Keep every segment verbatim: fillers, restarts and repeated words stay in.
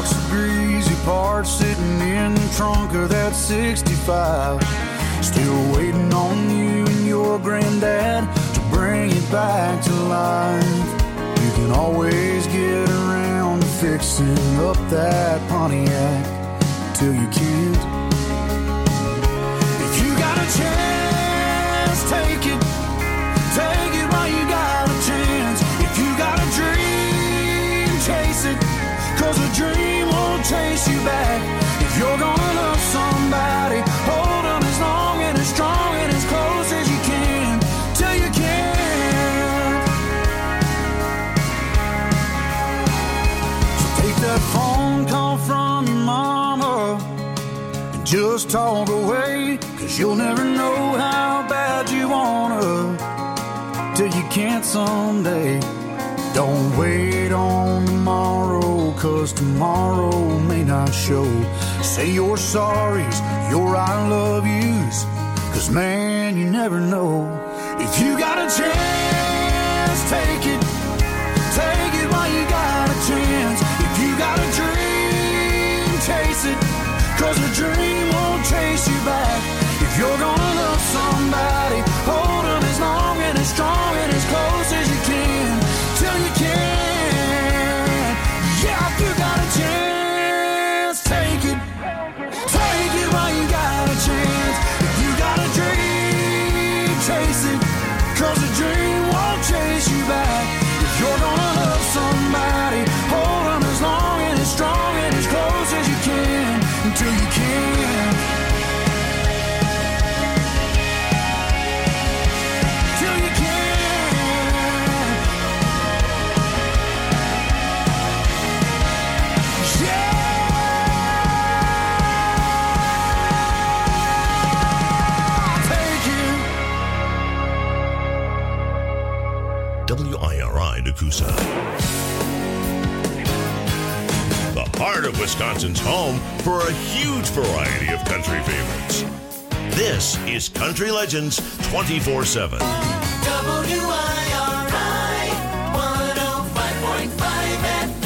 truck's a greasy part sitting in the trunk of that sixty-five. Still waiting on you and your granddad to bring it back to life. You can always get around to fixing up that Pontiac till you can't. If you got a chance, take it. Take it while you got a chance. If you got a dream, chase it. Cause a dream won't chase you back. If you're gonna love somebody, hold them as long and as strong and as close as you can, till you can't. So take that phone call from your mama and just talk away. Cause you'll never know how bad you wanna till you can't someday. Don't wait on tomorrow, cause tomorrow may not show. Say your sorries, your I love yous, cause man, you never know. If you got a chance, take it. Take it while you got a chance. If you got a dream, chase it. Cause a dream won't chase you back. If you're gonna love somebody, hold them as long and as strong and as close as you can, till you can. Yeah, if you got a chance, take it. Take it while you got a chance. If you got a dream, chase it. Cause a dream won't chase you back. If you're gonna love somebody, hold them as long and as strong and as close as you can, until you can. Till you can. Yeah. Take it. W I R I Nakusa. The heart of Wisconsin's home for a huge variety of country favorites. This is Country Legends twenty-four seven. W I R I one oh five point five F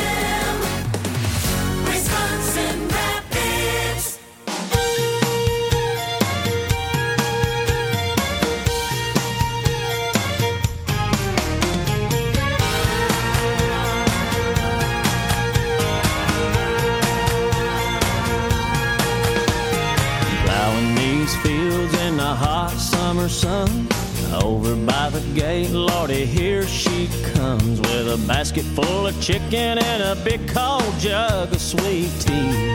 M, Wisconsin Rapids. Plowing these fields in the hot summer sun. Over by the gate, Lordy, here she comes with a basket full of chicken and a big cold jug of sweet tea.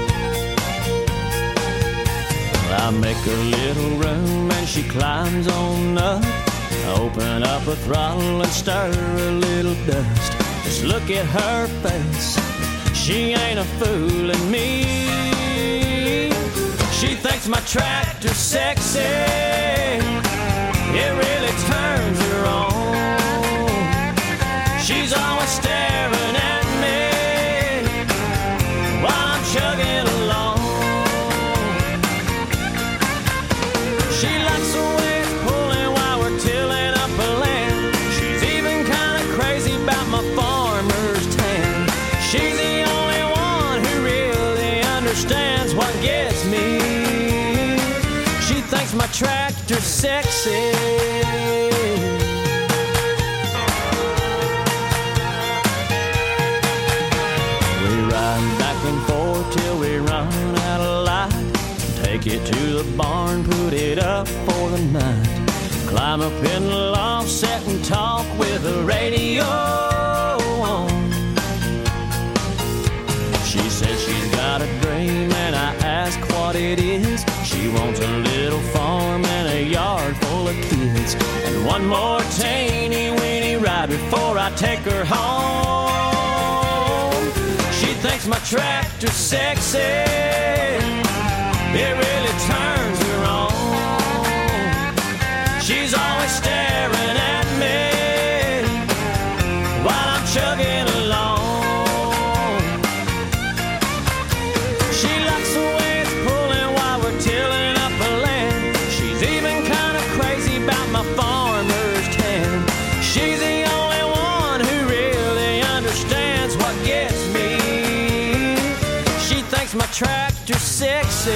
I make a little room and she climbs on up. Open up a throttle and stir a little dust. Just look at her face, she ain't a fooling me. She thinks my tractor's sexy, it really turns her on. She's always staring at me while I'm chugging along. She likes the way it's pulling while we're tilling up a land. She's even kind of crazy about my farmer's tan. She's the only one who really understands what gets me. She thinks my tractor's sexy. We ride back and forth till we run out of light. Take it to the barn, put it up for the night. Climb up in the loft, sit and talk with the radio on. She says she's got a dream and I ask what it is. She wants a little farm and a yard full of kids, and one more teeny weeny ride before I take her home. She thinks my tractor's sexy, it really turns her on. She's always staring at me while I'm chugging along. She likes the way it's pulling while we're tilling up a land. She's even kind of crazy about my farmer's tan. She's the only one who really understands what gets me. thinks my tractor's sexy.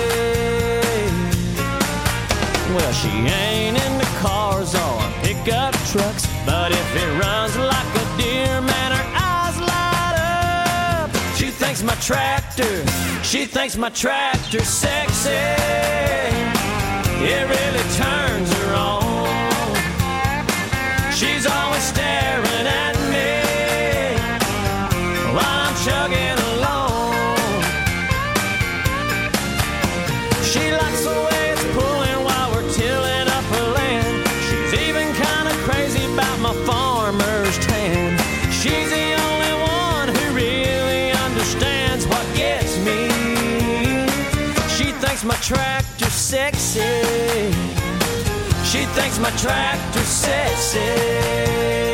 Well, she ain't into cars or pickup trucks, but if it runs like a deer, man, her eyes light up. She thinks my tractor, she thinks my tractor's sexy. It really turns her on. She's always staring at me while I'm chugging along. She likes the way it's pulling while we're tilling up her land. She's even kind of crazy about my farmer's tan. She's the only one who really understands what gets me. She thinks my tractor's sexy. She thinks my tractor's sexy.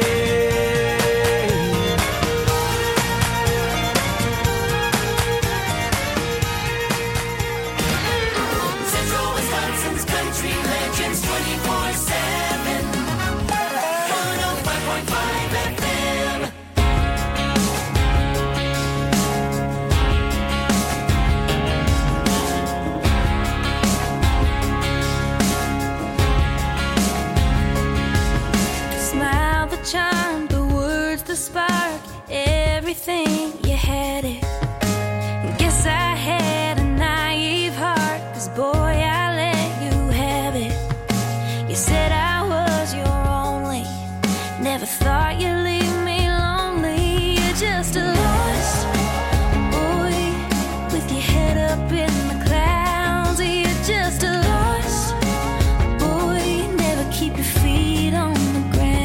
Charm, the words, the spark, everything, you had it. Guess I had a naive heart, 'cause boy, I let you have it. You said I was your only, never thought you'd leave me lonely. You're just a lost boy with your head up in the clouds. You're just a lost boy, never keep your feet on the ground.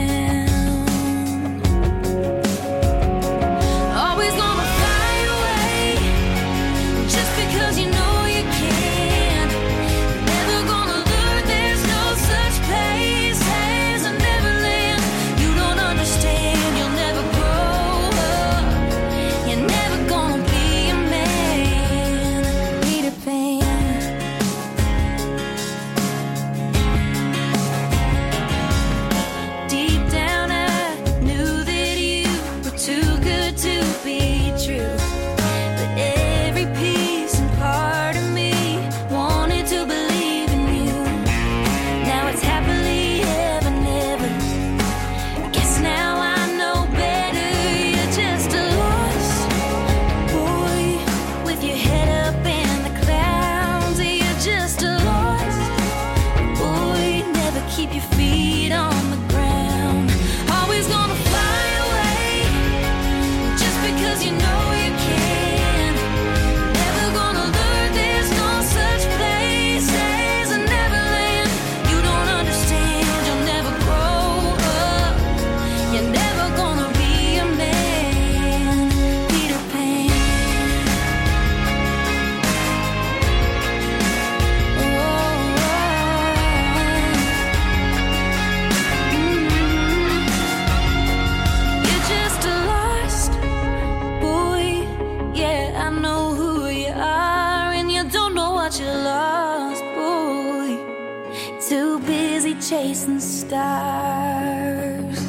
Chasing stars,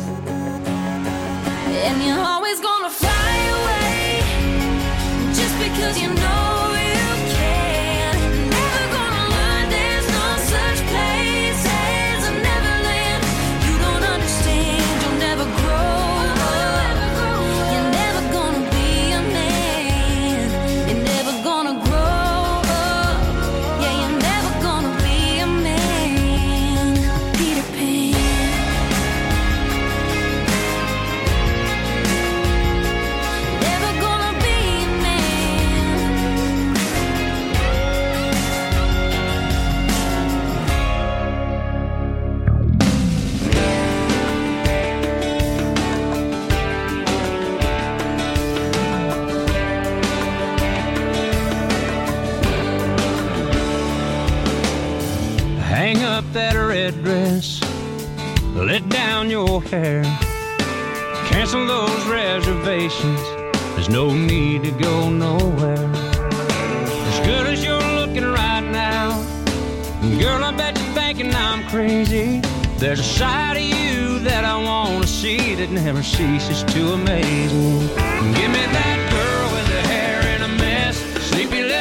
and you're always gonna fly away just because you know you can. Never gonna learn there's no such place as a Neverland. You don't understand, you'll never grow up. You're never gonna be a man. You're never gonna grow up. Yeah, you're never gonna be a man. Hang up that red dress, let down your hair, cancel those reservations, there's no need to go nowhere. As good as you're looking right now, girl, I bet you're thinking I'm crazy. There's a side of you that I want to see that never ceases to amaze me. Give me that girl with the hair in a mess, sleepy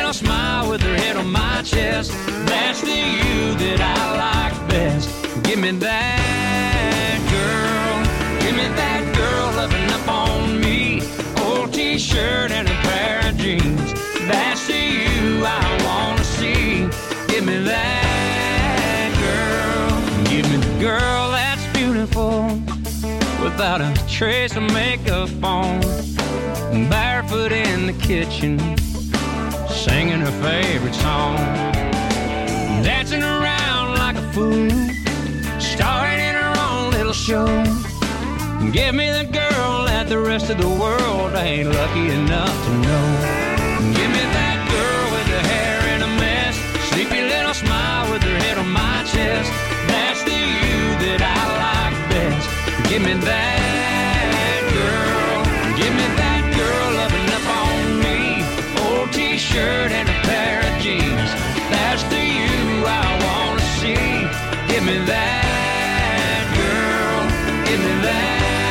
Give me that girl. Give me that girl loving up on me. Old t-shirt and a pair of jeans. That's the you I wanna see. Give me that girl. Give me the girl that's beautiful, without a trace of makeup on, barefoot in the kitchen, singing her favorite song, dancing around like a fool, starring in her own little show. Give me the girl that the rest of the world ain't lucky enough to know. Give me that girl with her hair in a mess, sleepy little smile with her head on my chest. That's the you that I like best. Give me that girl. Give me that girl loving up on me. Old t-shirt and a pair of jeans. That's the you I wanna see. Give me that girl. Give me that.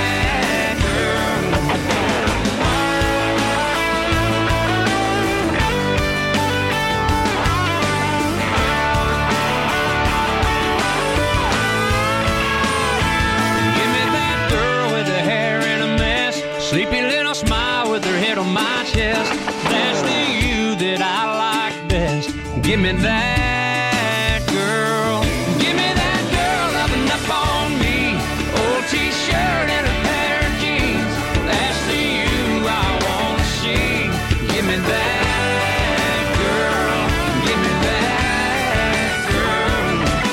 Sleepy little smile with her head on my chest. That's the you that I like best. Give me that girl. Give me that girl loving up on me. Old t-shirt and a pair of jeans. That's the you I wanna see. Give me that girl. Give me that girl.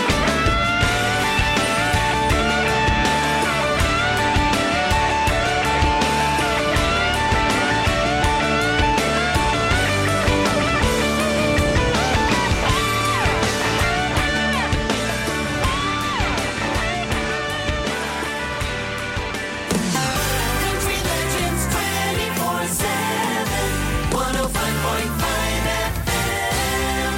Country Legends twenty-four seven, one oh five point five F M.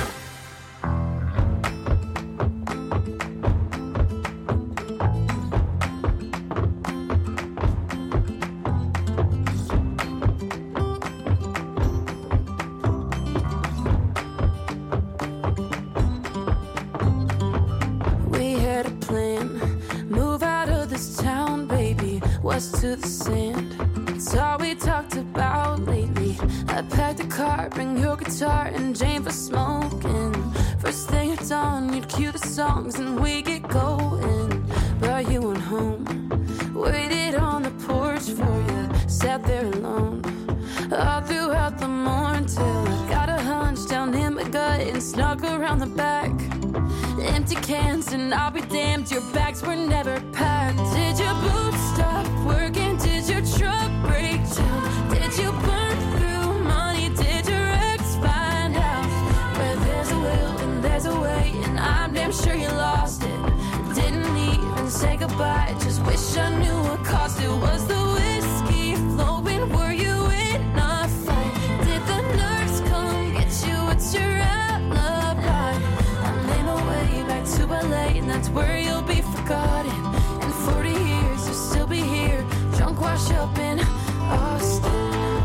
We had a plan, move out of this town, baby, west to the sand. It's all we talked about lately. I packed a car, bring your guitar and Jane for smoking. First thing at dawn, you'd cue the songs and we get going. But you went home, waited on the porch for you, sat there alone all throughout the morning till I got a hunch down in my gut and snuck around the back. Empty cans and I'll be damned, your bags were never packed. Did your boots stop working? Did your truck break down? Did you burn through money? Did your ex find out? Where there's a will and there's a way, and I'm damn sure you lost it. Didn't even say goodbye, just wish I knew what cost it. Was the whiskey flowing? Were you in a fight? Did the nurse come get you? What's your alibi? I'm in a way back to L A, and that's where you'll be forgotten. In forty years, you'll still be here, drunk, wash up in Austin.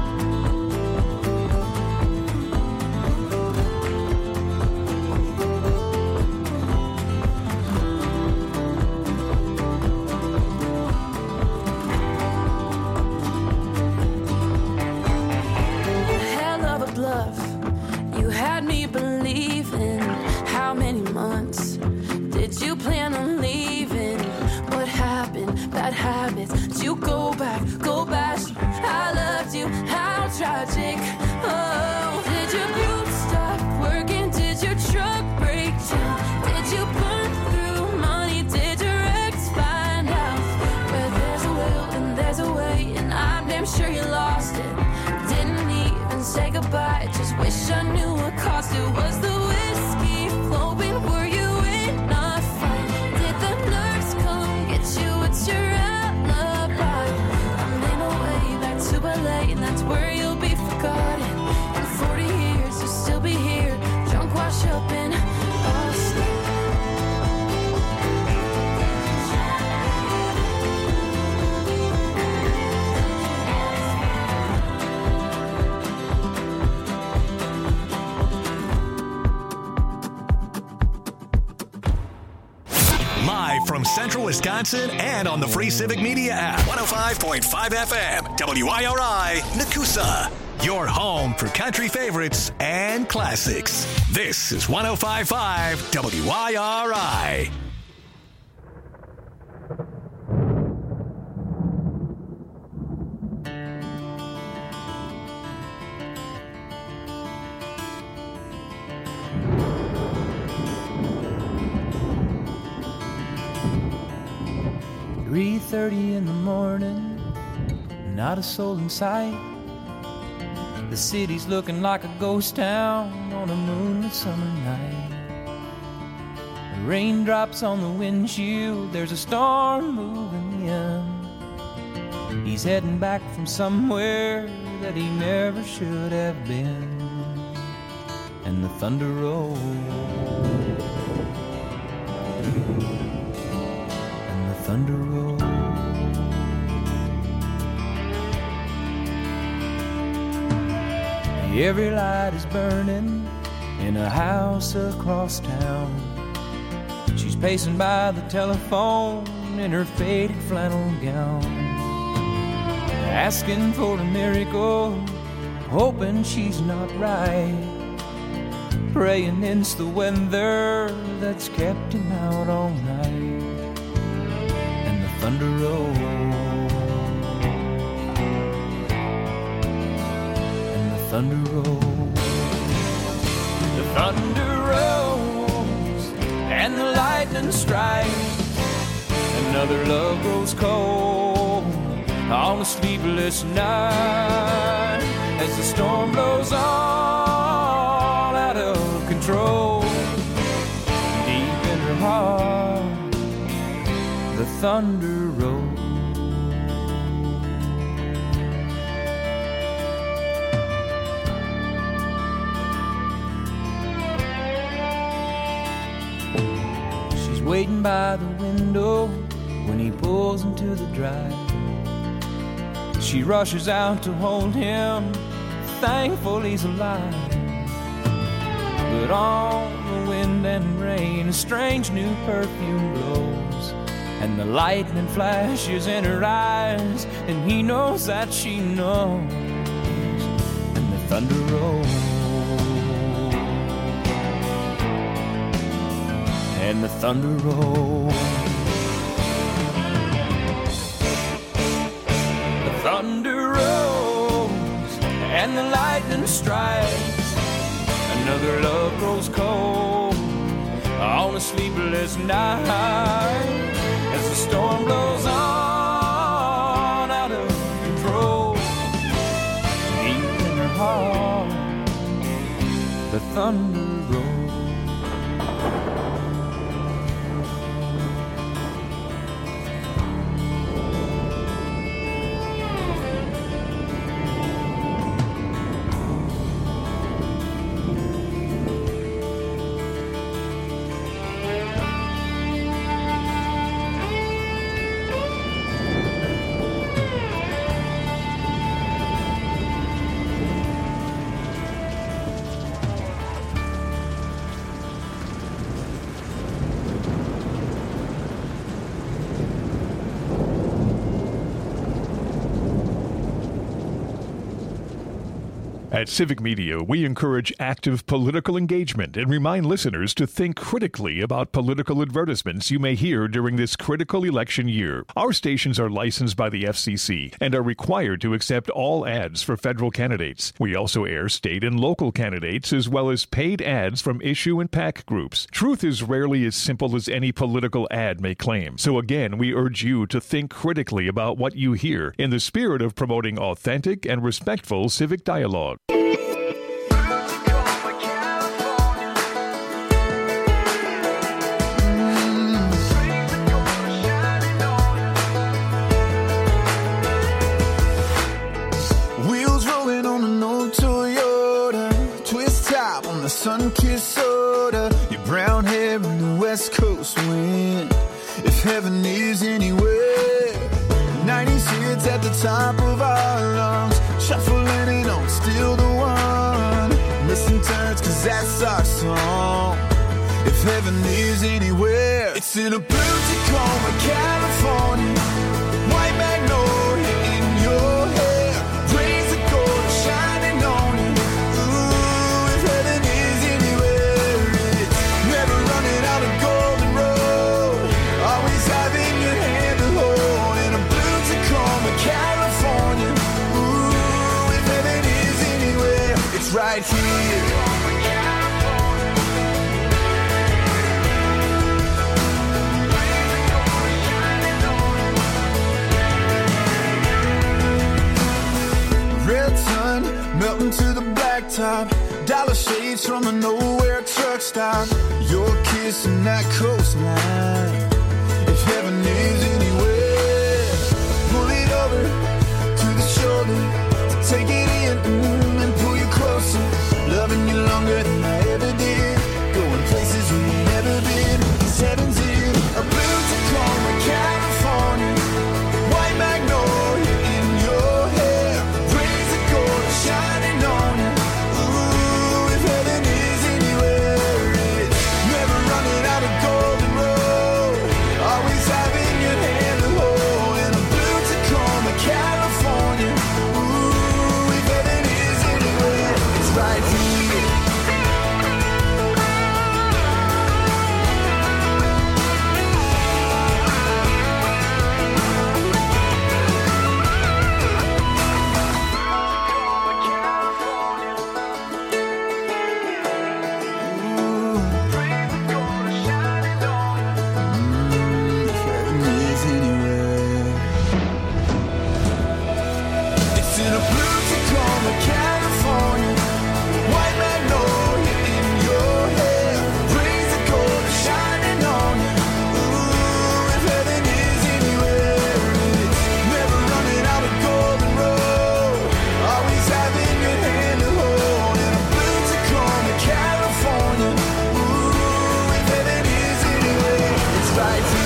Hell of a bluff, you had me believing. How many months did you plan on leaving? What happened? Bad habits. Did you go back? Go back. I loved you. How tragic. Oh, did your boots stop working? Did your truck break down? Did you burn through money? Did your ex find out? Where there's a will and there's a way, and I'm damn sure you lost it. Didn't even say goodbye, just wish I knew what cost it. Was the whiskey flowing? Were you in a fight? Did the nurse come get you? What's your alibi? I'm in a way back to L A, and that's where you'll be forgotten. In forty years, you'll still be here, drunk, wash up in Austin. Live from Wisconsin, and on the free Civic Media app. one oh five point five F M, W I R I, Nakusa. Your home for country favorites and classics. This is one oh five point five W I R I. three thirty in the morning, not a soul in sight. The city's looking like a ghost town on a moonlit summer night. Raindrops on the windshield, there's a storm moving in. He's heading back from somewhere that he never should have been. And the thunder rolls, and the thunder rolls. Every light is burning in a house across town. She's pacing by the telephone in her faded flannel gown, asking for a miracle, hoping she's not right, praying it's the weather that's kept him out all night. And the thunder rolls, and the thunder rolls, the thunder rolls, and the lightning strikes. Another love grows cold on a sleepless night as the storm blows all out of control. Deep in her heart, the thunder rolls. She's waiting by the window when he pulls into the drive. She rushes out to hold him, thankful he's alive. But on the wind and rain, a strange new perfume blows, and the lightning flashes in her eyes, and he knows that she knows. And the thunder rolls, and the thunder rolls. Thunder rolls and the lightning strikes. Another love grows cold on a sleepless night as the storm blows on out of control. Deep in her heart, the thunder rolls. At Civic Media, we encourage active political engagement and remind listeners to think critically about political advertisements you may hear during this critical election year. Our stations are licensed by the F C C and are required to accept all ads for federal candidates. We also air state and local candidates as well as paid ads from issue and PAC groups. Truth is rarely as simple as any political ad may claim. So again, we urge you to think critically about what you hear in the spirit of promoting authentic and respectful civic dialogue. Sun-kissed soda, your brown hair in the West Coast wind. If heaven is anywhere, nineties hits at the top of our lungs, shuffling it on, still the one. Listen turns, cause that's our song. If heaven is anywhere, it's in a blue Tacoma, California. White magnolia in your hair, rays of gold shining on you. Ooh, if heaven is anywhere, it's never running out of golden road, always having your hand to hold. In a blue Tacoma, California. Ooh, if heaven is anywhere, it's right here. Red sun melting to the blacktop, dollar shades from a nowhere truck stop. You're kissing that coastline. If heaven is anywhere, pull it over to the shoulder, take it in mm, and pull you closer. Loving you longer than I ever did, going places we ain't never been. 'Cause heaven's in a blue Tacoma, California. White magnolia in your hair, rays of gold shining on you. Ooh, if heaven is anywhere, it's never running out of golden road, always having your hand to hold. In a blue Tacoma, California. Ooh, if heaven is anywhere, it's right here. It's in a blue Tacoma, California. White magnolia in your hair, rays of gold shining on you. Ooh, if heaven is anywhere, it's never running out of golden road, always having your hand to hold. In a blue Tacoma, California. Ooh, if heaven is anywhere, it's right here.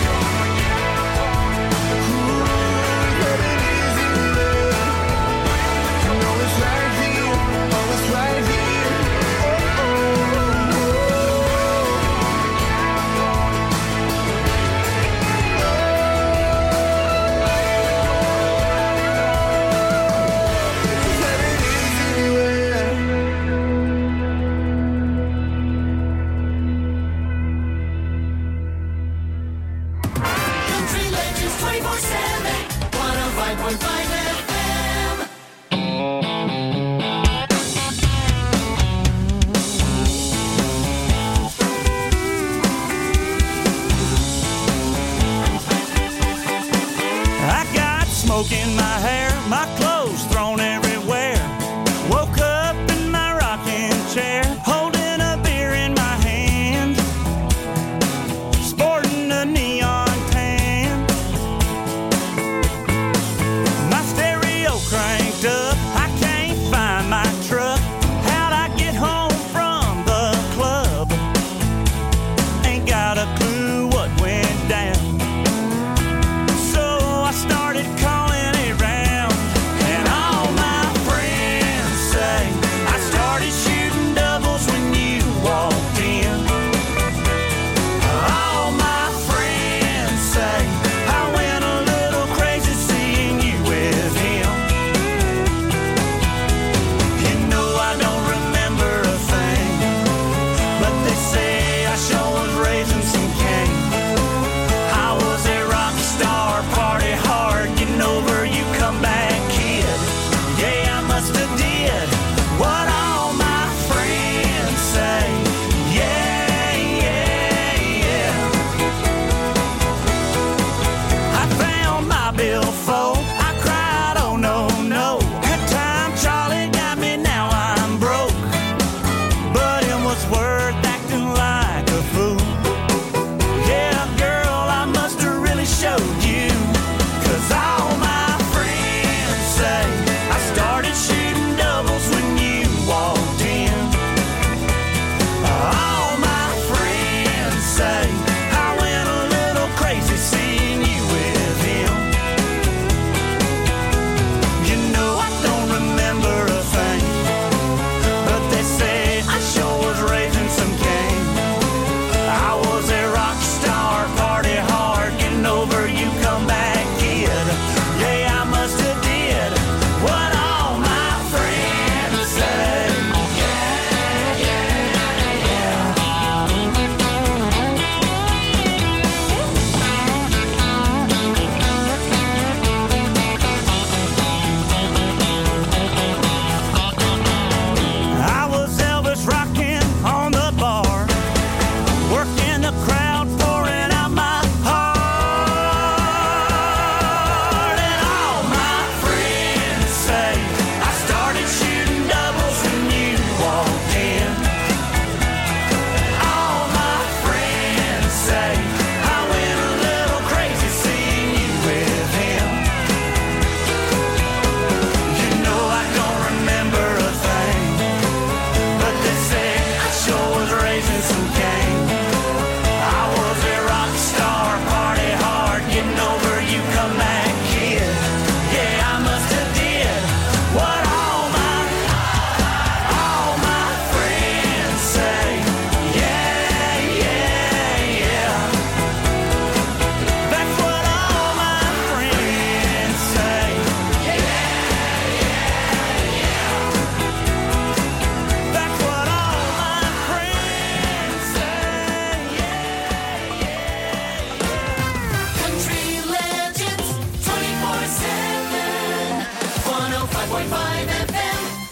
Country Legends twenty-four seven, one oh five point five F M. I got smoke in my hair, my clothes thrown everywhere. Woke up in my rocking chair, holding a beer in my hand, sporting a neon tan. My stereo cranked up, I can't find my truck. How'd I get home from the club? Ain't got a clue what went down. So I started calling around, and all my friends say I started shooting doubles when you walked in. All my friends say I went a little crazy seeing you with him. You know I don't remember a thing, but they say I sure was raising some cane. I was a rock star, party hard, getting over you come back kid. Yeah, I must have did what all my friends say. Yeah, yeah, yeah. I found my billfold, I cried, oh no, no. Good time Charlie got me, now I'm broke. But it was worth acting like a fool. Yeah, girl, I must have really showed you. 'Cause all my friends say I started shooting doubles when you walked in. All my friends say I went a little crazy seeing you with him. You know I don't remember a thing, but they say I sure was raising some cane. five point five F M.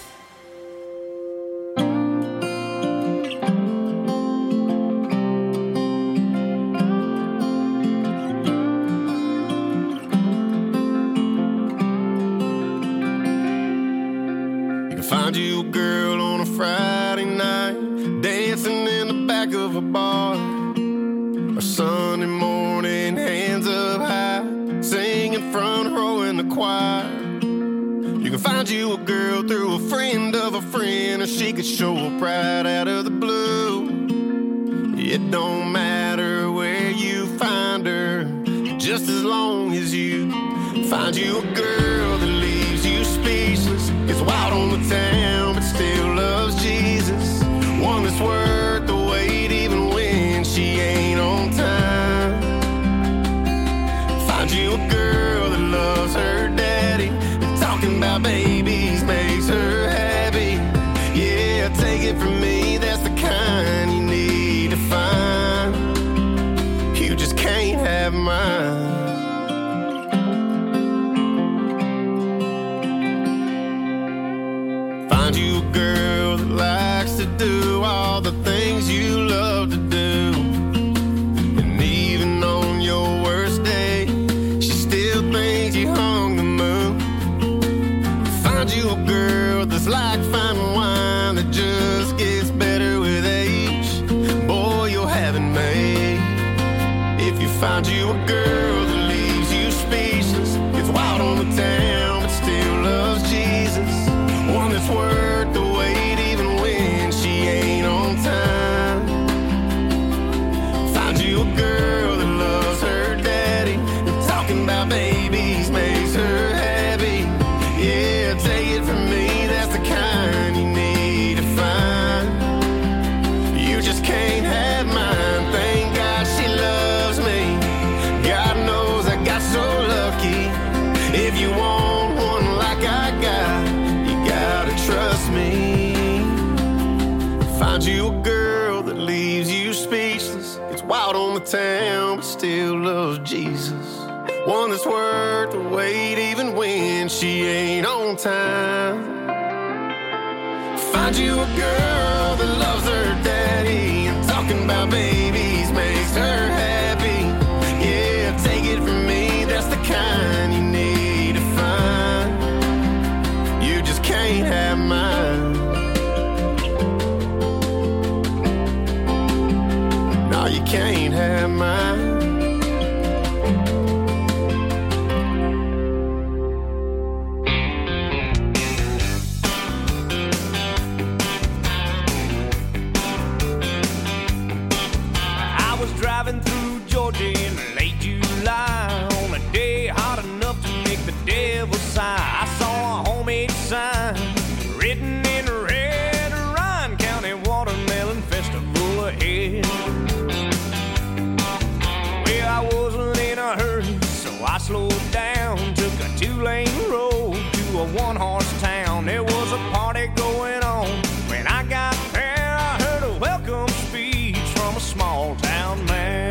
Find you a girl on a Friday night, dancing in the back of a bar. Or Sunday morning, hands up high, singing front row in the choir. You can find you a girl through a friend of a friend, or she could show up right out of the blue. It don't matter where you find her, just as long as you find you a girl that leaves you speechless. Gets wild on the town, but still loves Jesus. One that's worth the wait, even when she ain't on time. Find you a girl that loves her daddy, and talking about babies makes her happy. Yeah, take it from me, that's the kind you need to find. You just can't have mine. Find you a girl that likes to do all the things you love to do. And even on your worst day, she still thinks you hung the moon. Find you a girl that's like fine wine that just gets better with age. Boy, you'll have it made. If you find you a girl that leaves you speechless, gets wild on the town but still loves Jesus. One that's worth the wait, even when she ain't on time. Find you a girl that loves her daddy, and talking about babies makes her happy. Yeah, take it from me, that's the kind you need to find. You just can't have mine. Thank God she loves me. God knows I got so lucky. If you want one like I got, trust me. Find you a girl that leaves you speechless, gets wild on the town but still loves Jesus. One that's worth the wait, even when she ain't on time. Find you a girl that loves her daddy, and talking about babies makes her happy. Yeah, take it from me, that's the kind you need to find. You just can't have mine. No, you can't have mine. I was driving through Georgia in late July on a day hot enough to make the devil sigh. I saw a homemade sign written in red, Ryan County Watermelon Festival ahead. Well, I wasn't in a hurry, so I slowed down, took a two-lane road to a one-horse town. There was a party going on. When I got there, I heard a welcome speech from a small-town man.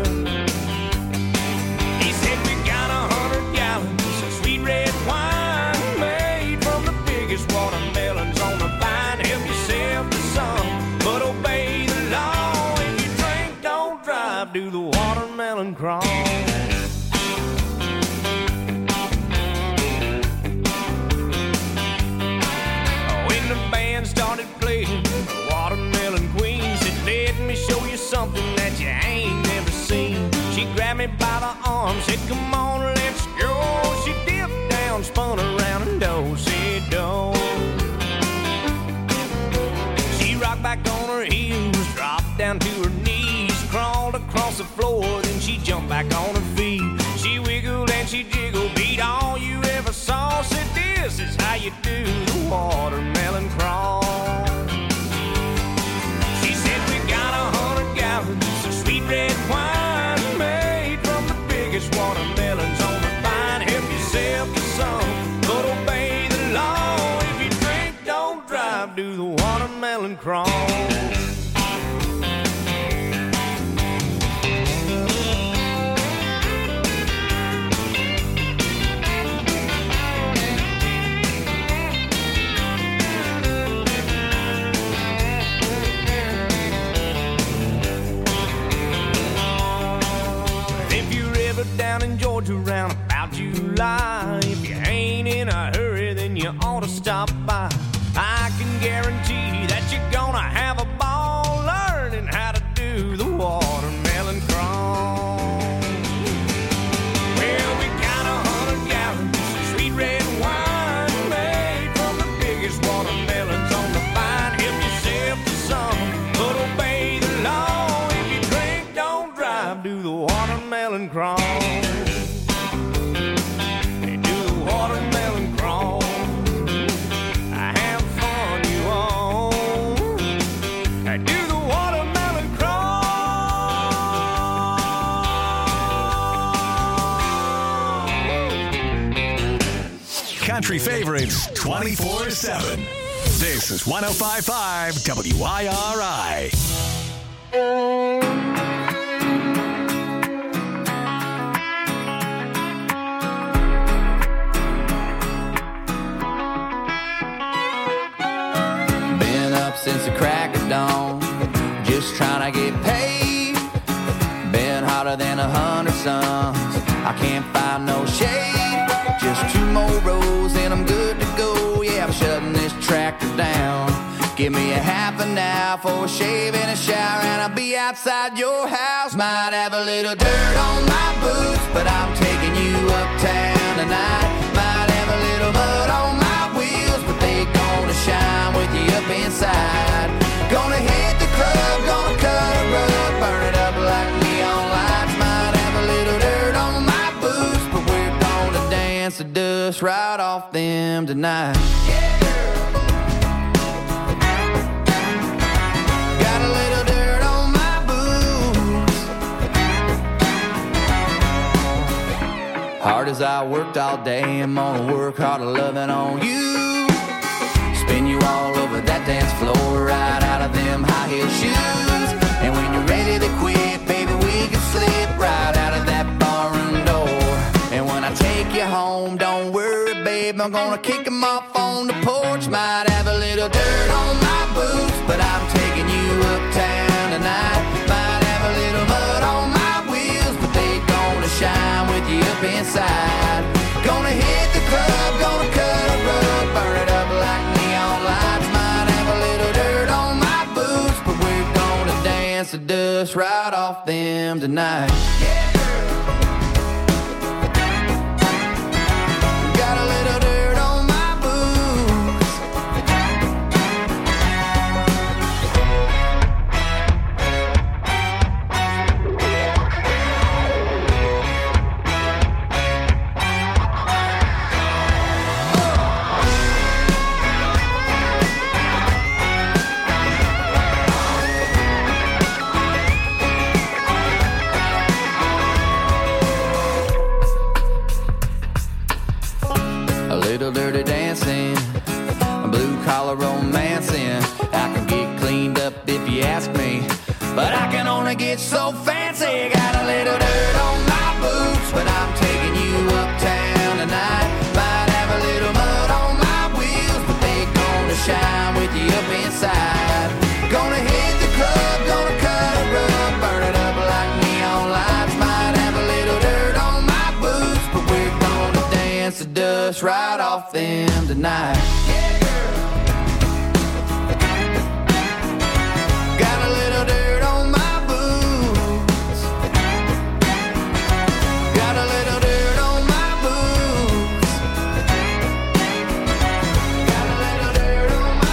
He said, we got a hundred gallons of sweet red wine made from the biggest watermelons on the vine. Help yourself to some, but obey the law. If you drink, don't drive, do the watermelon crawl. When the band started playing the Watermelon Queen, said, let me show you something that you ain't never seen. She grabbed me by the arm, said, come on, let's go. She dipped down, spun around, and do-si-do. She rocked back on her heels, dropped down to her knees, crawled across the floor, then she jumped back on her feet. She wiggled and she jiggled, beat all you ever saw. Said, this is how you do the watermelon crawl. She said, we got a hundred gallons of sweet red wine made from the biggest watermelons on the vine. Help yourself to some, but obey the law. If you drink, don't drive, do the watermelon crawl. lie. If you ain't in a hurry, then you ought to stop by. I can guarantee that you're gonna have a ball learning how to do the watermelon crawl. Well, we got a hundred gallons of sweet red wine made from the biggest watermelons on the vine. Help yourself to some, but obey the law. If you drink, don't drive, do the watermelon crawl. Hey, do the watermelon crawl. Have fun, you all. Hey, do the watermelon crawl. Country favorites twenty-four seven. This is one oh five point five W I R I. Been up since the crack of dawn, just trying to get paid. Been hotter than a hundred suns, I can't find no shade. Just two more rows and I'm good to go. Yeah, I'm shutting this tractor down. Give me a half an hour for a shave and a shower, and I'll be outside your house. Might have a little dirt on my boots, but I'm taking you uptown tonight. Might have a little mud on my wheels, but they gonna shine with you up inside. Gonna hit the club, gonna cut a rug, burn it up like neon lights. Might have a little dirt on my boots, but we're gonna dance the dust right off them tonight. Yeah. Got a little dirt on my boots. Hard as I worked all day, I'm gonna work harder loving on you. Spin you all over that dance floor, right out of them high heel shoes. And when you're ready to quit, baby, we can slip right out of that barroom door. And when I take you home, don't worry, babe, I'm gonna kick them off on the porch. Might have a little dirt on my boots, but I'm taking you uptown tonight. Might have a little mud on my wheels, but they gonna shine with you up inside. Gonna hit the club, gonna cut a rug, burn it up like neon lights. Might have a little dirt on my boots, but we're gonna dance the dust right off them tonight. Yeah. Got a little dirt on my boots. A little dirty dancing, a blue collar romancing. I can get cleaned up if you ask me, but I can only get so fancy. Got a little dirt on my boots, but I'm taking you uptown tonight. Might have a little mud on my wheels, but they gonna shine with you up inside. Gonna hit the club, gonna cut a rug, burn it up like neon lights. Might have a little dirt on my boots, but we're gonna dance the dust right off them tonight. Yeah, girl. Got a little dirt on my boots. Got a little dirt on my boots. Got a little dirt on my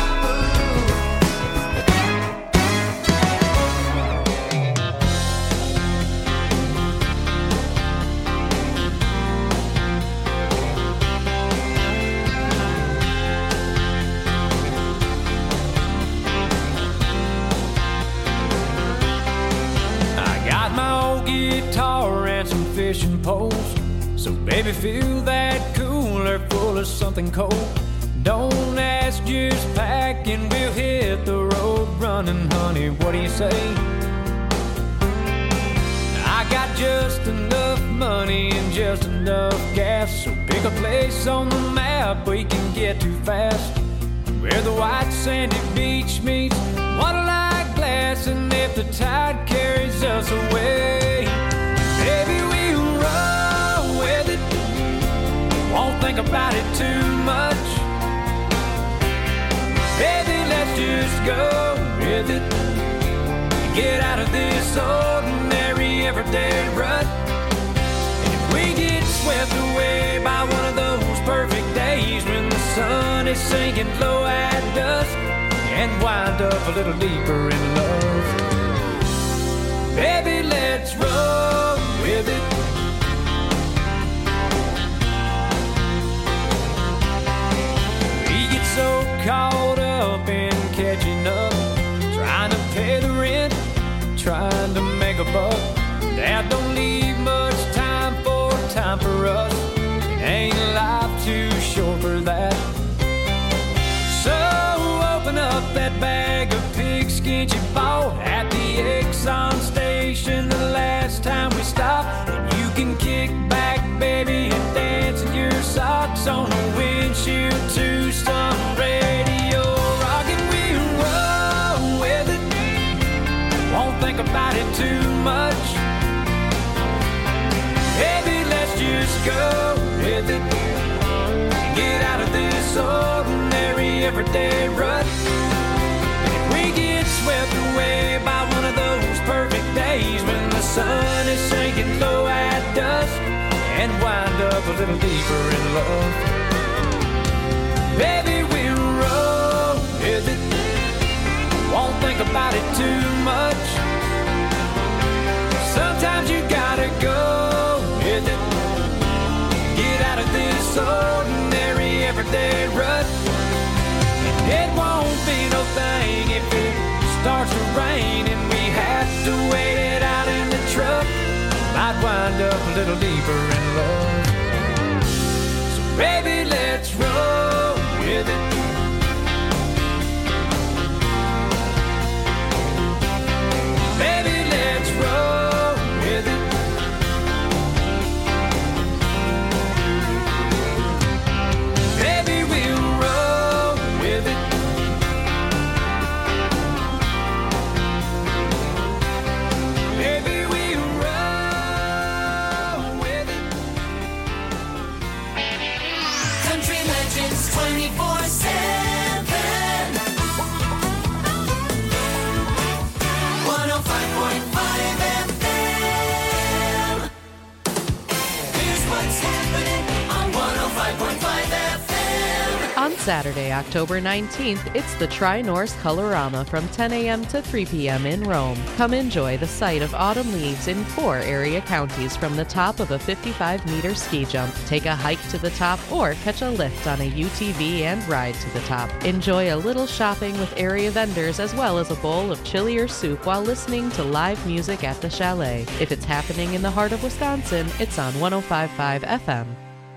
guitar and some fishing poles. So baby, fill that cooler full of something cold. Don't ask, just pack and we'll hit the road running, honey. What do you say? I got just enough money and just enough gas, so pick a place on the map we can get to fast, where the white sandy beach meets water-like glass. And if the tide carries us away, baby, we'll roll with it. won't think about it too much. Baby, let's just go with it. Get out of this ordinary everyday rut. And if we get swept away by one of those perfect days when the sun is sinking low at dusk and wind up a little deeper in love, baby, let's roll with it. We get so caught up in catching up, trying to pay the rent, trying to make a buck, that don't leave much time for time for us. It ain't life too short for that. So open up that bag of pigskin you bought at the Exxon station the last time we stopped, and you can kick back, baby, and dance in your socks on the windshield to some radio rock, and we roll with it. Won't think about it too much. Baby, let's just go with it. Get out of this ordinary everyday rut. And if we get swept away by one of those perfect days when the sun is sinking low at dusk and wind up a little deeper in love, baby, we'll roll with it. Won't think about it too much. Sometimes you gotta go with it. Get out of this ordinary everyday rut. And it won't be no thing if it starts to rain and we have to wait it out in the truck. Might wind up a little deeper in love. So baby, let's roll with it. Baby, let's roll with it. Baby, we'll roll with it. Baby, we'll roll with it. Country Legends twenty-four seven. one oh five point five F M. Here's what's happening on one oh five point five F M. On Saturday, October nineteenth, it's the Tri-Norse Colorama from ten a.m. to three p.m. in Rome. Come enjoy the sight of autumn leaves in four area counties from the top of a fifty-five meter ski jump. Take a hike to the top or catch a lift on a U T V and ride to the top. Enjoy a little shopping with area vendors as well as a bowl of chili or soup while listening to live music at the chalet. If it's happening in the heart of Wisconsin, it's on one oh five point five F M.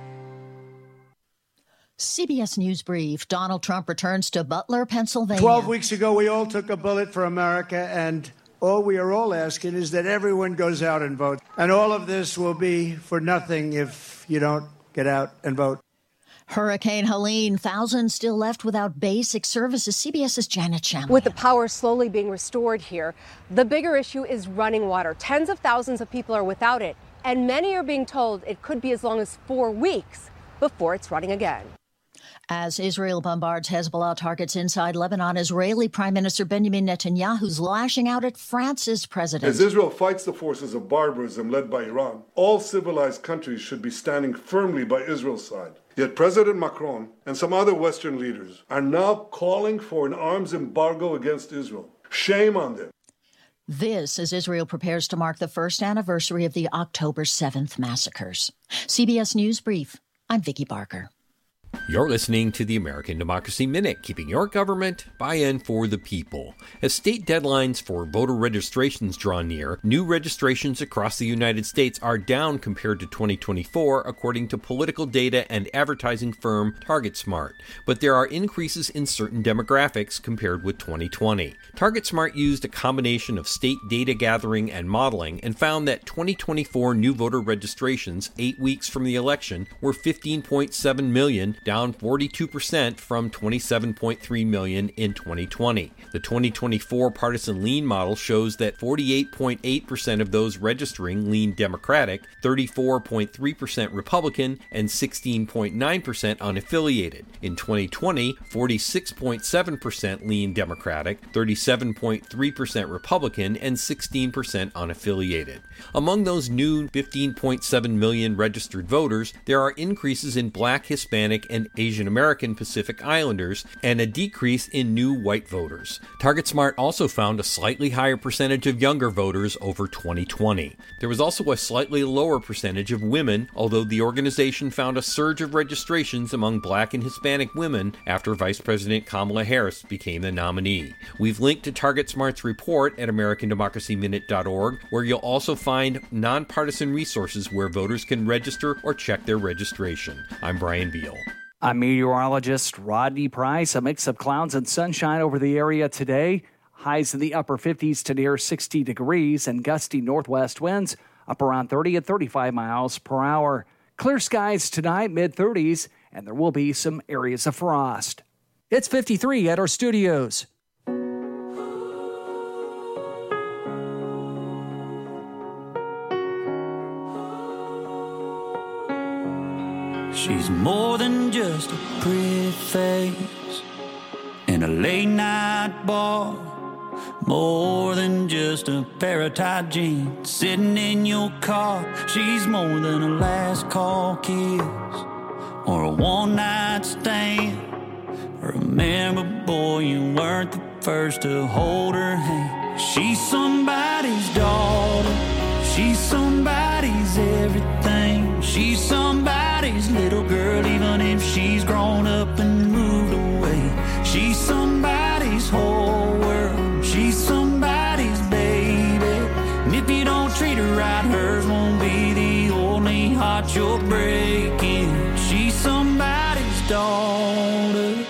C B S News Brief. Donald Trump returns to Butler, Pennsylvania. Twelve weeks ago, we all took a bullet for America, and all we are all asking is that everyone goes out and votes. And all of this will be for nothing if you don't get out and vote. Hurricane Helene, thousands still left without basic services. CBS's Janet Shamley. With the power slowly being restored here, the bigger issue is running water. Tens of thousands of people are without it, and many are being told it could be as long as four weeks before it's running again. As Israel bombards Hezbollah targets inside Lebanon, Israeli Prime Minister Benjamin Netanyahu's lashing out at France's president. As Israel fights the forces of barbarism led by Iran, all civilized countries should be standing firmly by Israel's side. Yet President Macron and some other Western leaders are now calling for an arms embargo against Israel. Shame on them. This as Israel prepares to mark the first anniversary of the October seventh massacres. C B S News Brief. I'm Vicki Barker. You're listening to the American Democracy Minute, keeping your government by and for the people. As state deadlines for voter registrations draw near, new registrations across the United States are down compared to twenty twenty-four, according to political data and advertising firm TargetSmart. But there are increases in certain demographics compared with twenty twenty. TargetSmart used a combination of state data gathering and modeling and found that twenty twenty-four new voter registrations, eight weeks from the election, were fifteen point seven million, down forty-two percent from twenty-seven point three million in twenty twenty. The twenty twenty-four partisan lean model shows that forty-eight point eight percent of those registering lean Democratic, thirty-four point three percent Republican, and sixteen point nine percent unaffiliated. In twenty twenty, forty-six point seven percent lean Democratic, thirty-seven point three percent Republican, and sixteen percent unaffiliated. Among those new fifteen point seven million registered voters, there are increases in Black, Hispanic, and Asian American Pacific Islanders, and a decrease in new white voters. TargetSmart also found a slightly higher percentage of younger voters over twenty twenty. There was also a slightly lower percentage of women, although the organization found a surge of registrations among Black and Hispanic women after Vice President Kamala Harris became the nominee. We've linked to TargetSmart's report at American Democracy Minute dot org, where you'll also find nonpartisan resources where voters can register or check their registration. I'm Brian Beal. I'm meteorologist Rodney Price. A mix of clouds and sunshine over the area today. Highs in the upper fifties to near sixty degrees and gusty northwest winds up around thirty and thirty-five miles per hour. Clear skies tonight, mid-thirties, and there will be some areas of frost. It's fifty-three at our studios. She's more than just a pretty face in a late night bar, more than just a pair of tight jeans sitting in your car. She's more than a last call kiss or a one night stand. Remember, boy, you weren't the first to hold her hand. She's somebody's daughter, she's somebody's everything. She's somebody's little girl, even if she's grown up and moved away. She's somebody's whole world, she's somebody's baby. And if you don't treat her right, hers won't be the only heart you're breaking. She's somebody's daughter.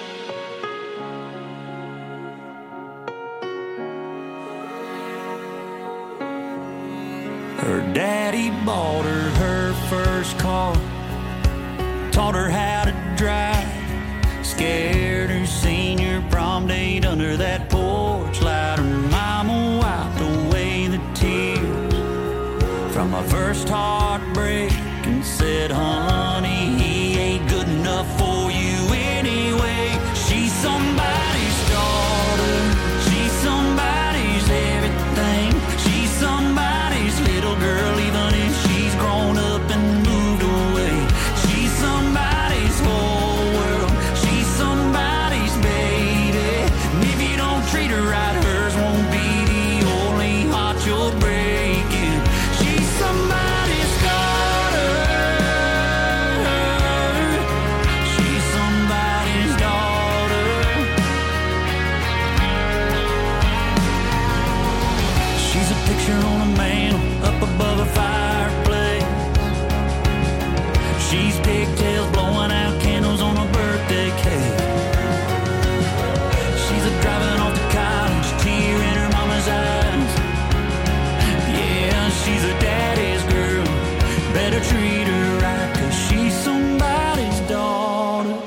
Her daddy bought her her first car, taught her how to drive, scared her senior prom date under that porch light. Her mama wiped away the tears from my first heartbreak and said, honey, he ain't good enough for you anyway. She's somebody's daughter, she's somebody's everything. She's somebody's little girl, even if she's grown up and moved away. She's somebody's whole world, she's somebody's baby. And if you don't treat her right, hers won't be the only heart you're breaking. She's somebody's daughter, she's somebody's daughter. She's a picture on a mantle up above a fireplace. She's pigtails blowing out candles on a birthday cake. She's a driving off to college, tear in her mama's eyes. Yeah, she's a daddy's girl, better treat her right, 'cause she's somebody's daughter.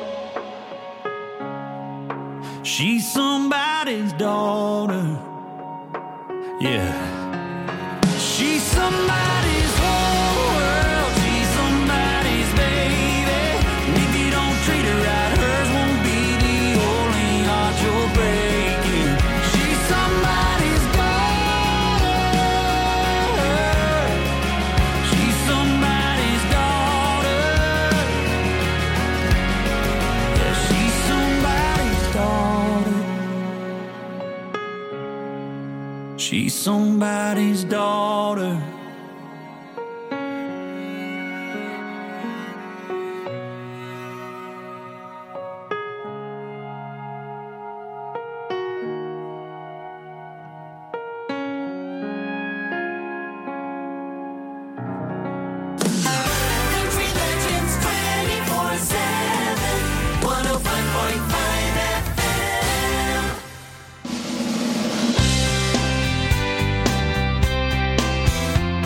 She's somebody's daughter. Yeah. She's somebody's whole world, she's somebody's baby. And if you don't treat her right, hers won't be the only heart you're breaking. She's somebody's daughter, she's somebody's daughter. Yeah, she's somebody's daughter. She's somebody's daughter. Country Legends twenty-four seven, one oh five point five F M.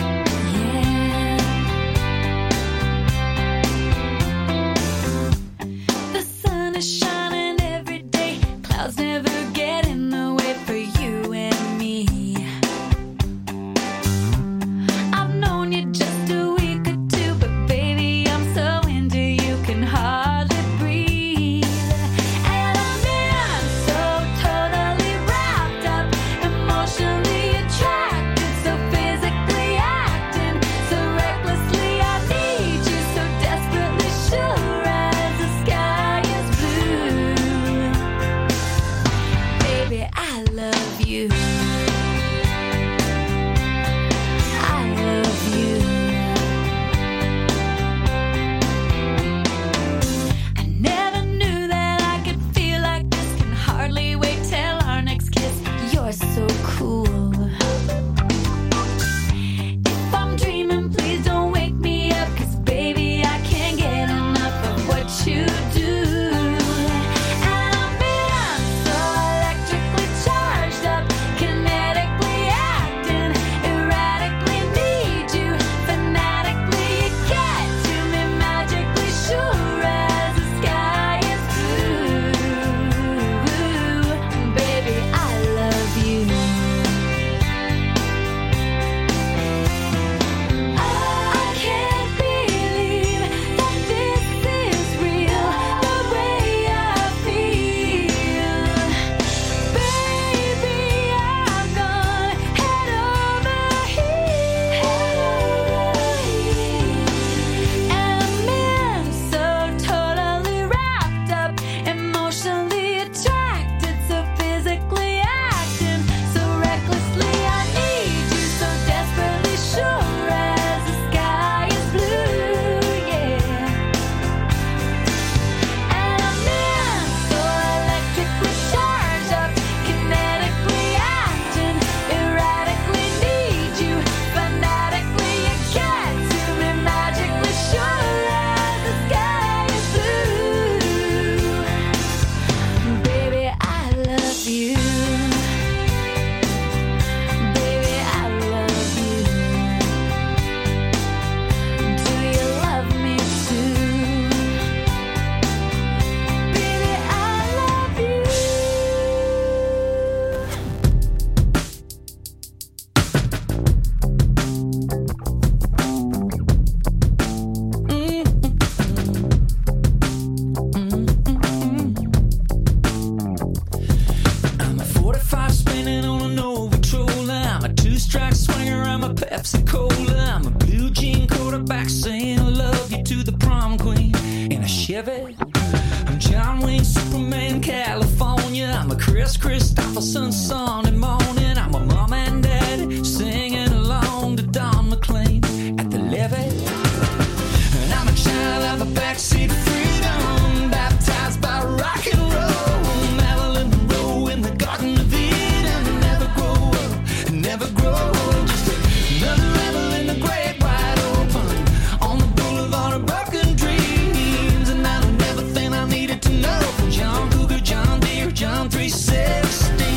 Chris Christopherson Sunday morning. I'm a mom and dad singing along to Don McLean at the levee. And I'm a child of a backseat freedom, baptized by rock and roll. Marilyn Monroe in the Garden of Eden. Never grow up, never grow old. Just another rebel in the great wide open on the boulevard of broken dreams. And I learned everything I needed to know from John Cougar, John Deere, John three sixteen.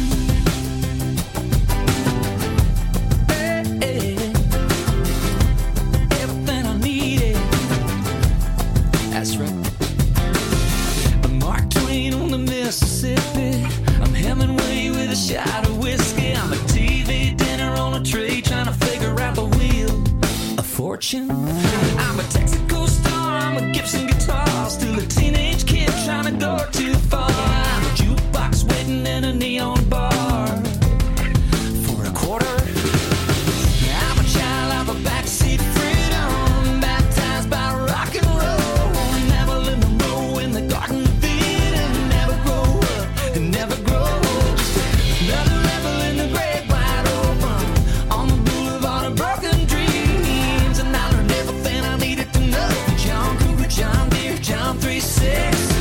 Hey, hey. Everything I needed. That's right. I'm Mark Twain on the Mississippi. I'm Hemingway with a shot of whiskey. I'm a T V dinner on a tray trying to figure out the wheel of fortune. I'm a Texaco star. I'm a Gibson guitar. Still a teenage kid trying to go too far. I'm a jukebox waiting in a neon bar for a quarter. I'm a child of a backseat freedom, baptized by rock and roll. Marilyn Monroe in the Garden of Eden. Never grow up, never grow old. Just another rebel in the great wide open on the boulevard of broken dreams. And I learned everything I needed to know from John Cougar, John Deere, John three sixteen.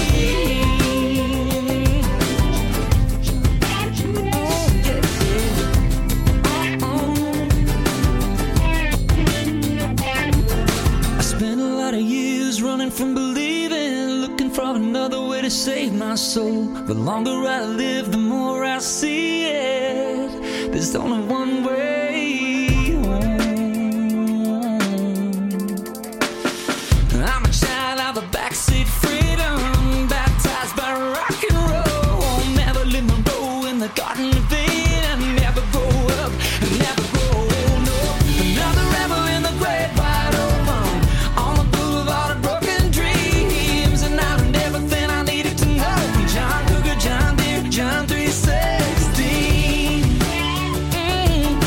I spent a lot of years running from believing, looking for another way to save my soul. The longer I live, the more I see it. There's only one way home. I'm a child of a backseat freedom, baptized by rock and roll. Marilyn Monroe in the Garden of Eden. Never grow up, never grow old. No, another rebel in the great wide open on the boulevard of broken dreams. And I learned everything I needed to know from John Cougar, John Deere, John three sixteen. Mm.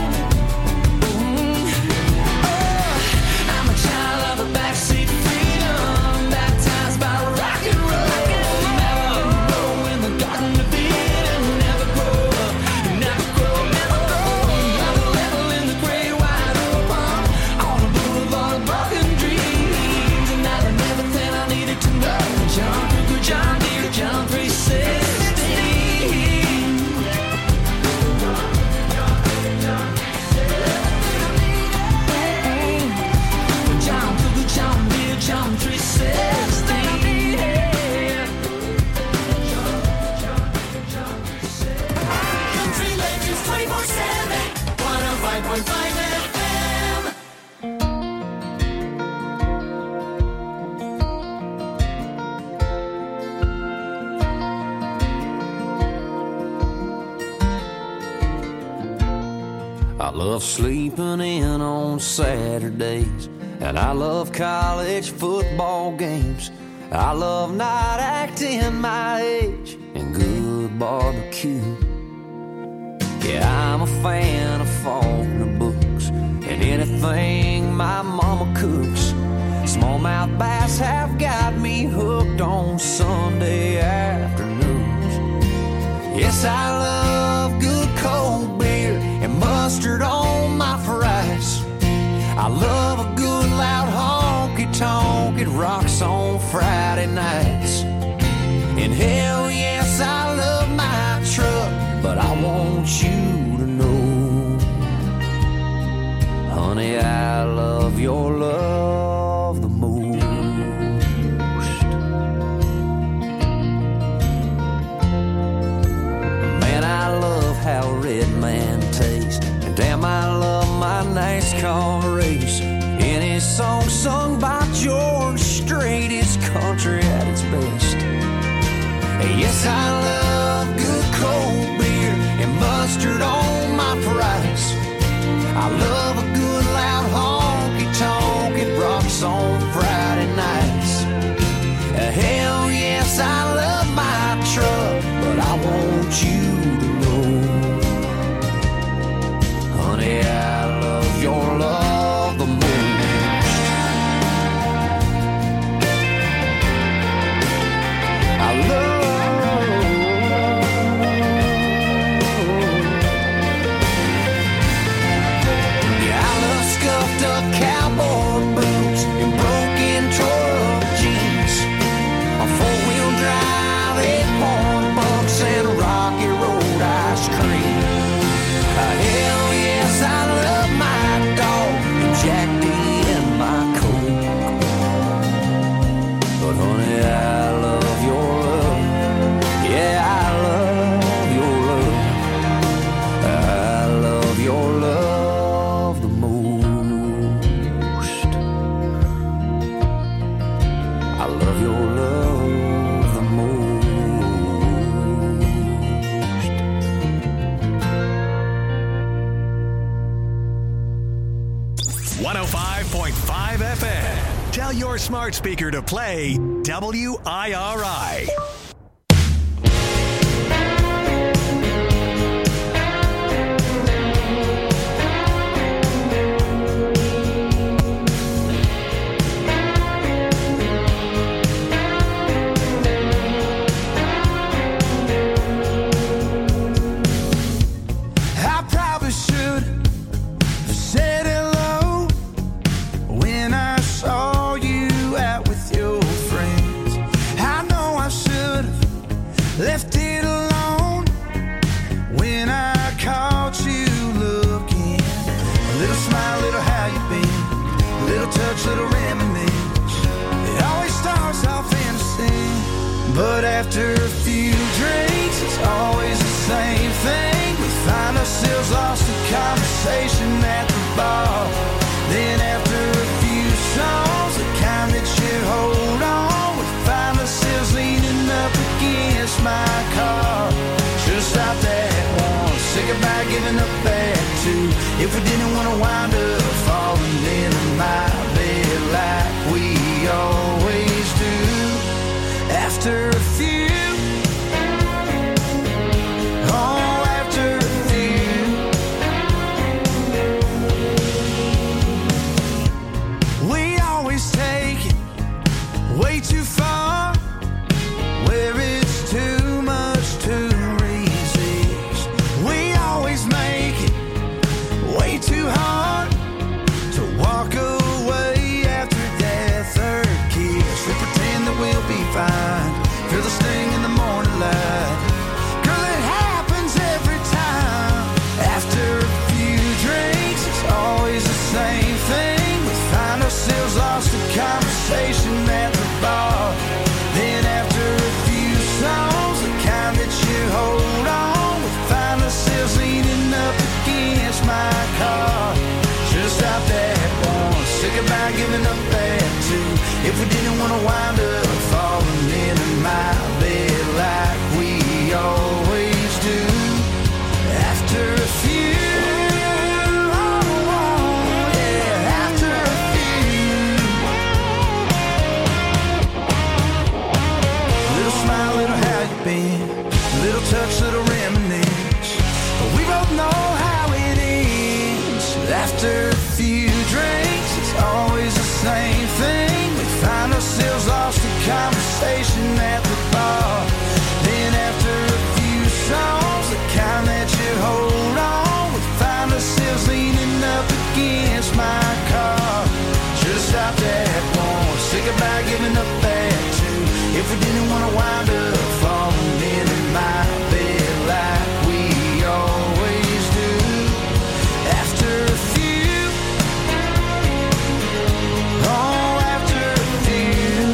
Mm. Oh, I'm a child of a backseat freedom, baptized by rock and roll. Marilyn Monroe in the Garden of Eden. Never grow up, never grow, never grow. Another level in the great wide open on the boulevard of broken dreams. And I learned everything I needed to know from John Cougar, John Deere, John three sixteen. John Cougar, John Deere, John three sixteen. Country Legends twenty-four seven, one oh five point five F M. I love sleeping in on Saturdays, and I love college football games. I love not acting my age and good barbecue. Yeah, I'm a fan of Faulkner books and anything my mama cooks. Smallmouth bass have got me hooked on Sunday afternoons. Yes, I love good cold beer and mustard on my fries. I love a good loud honky-tonk. It rocks on Friday nights. And hell yes, I love my truck, but I want you to know, honey, I love your love the most. Man, I love how Red Man tastes, and damn, I love my NASCAR race. Any song sung by George Strait is country at its best. Yes, I love good cold beer and mustard on my fries. I love a good loud honky-tonk. It rocks on Friday nights. Hell yes, I love my truck, but I want you to know, honey, I love your love the most. I love Tell your smart speaker to play W I R I. Left it alone when I caught you looking. A little smile, little how you been, a little touch, little reminisce. It always starts off innocent, but after a few drinks, it's always the same thing. We find ourselves lost in conversation at the bar. Then after a few songs, the kind that you hold on, we find ourselves leaning up against my car. Should've stopped at one, say goodbye, giving up at two. If we didn't want to wind up falling into my bed like we always do. After a few, oh, after a few, we always take it way too far, where it's too much to resist. We always make it way too hard to walk away after that third kiss. We pretend that we'll be fine, feel the sting in the morning light. Girl, it happens every time. After a few drinks, it's always the same thing. We find ourselves lost in conversation at the bar. Then after a few songs, the kind that you hold on, we find ourselves leaning up against my car. Should've stopped at one, say goodbye, giving up at two. If we didn't want to wind up falling into my bed like we always do. After a few, oh, oh, yeah, after a few. Little smile, little how you been, little touch, little reminisce. But we both know how it ends. After a few drinks, it's always the same thing. We find ourselves lost in conversation at the bar. Then after a few songs, the kind that you hold on, we find ourselves leaning up against my car. Should've stopped at one, say goodbye, giving up at two. If we didn't want to wind up falling into my bed like we always do. After a few, oh, after a few.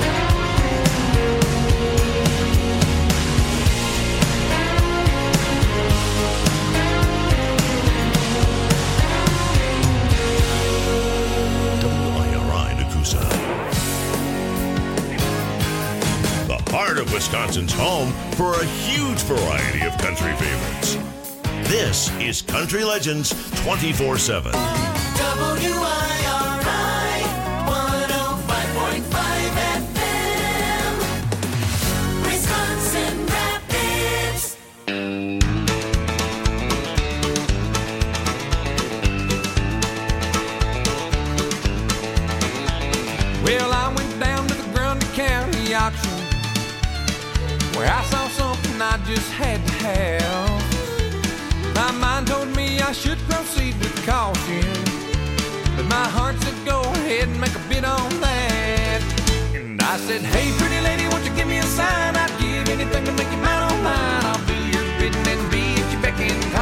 W I R I Nakusa. The heart of Wisconsin's home for a huge variety of country favorites. This is Country Legends twenty-four seven. W I R I one oh five point five F M, Wisconsin Rapids. Well, I went down to the Grundy County auction, where I saw something I just had to have. My mind told me I should proceed with caution, but my heart said go ahead and make a bid on that. And I said, hey, pretty lady, won't you give me a sign? I'd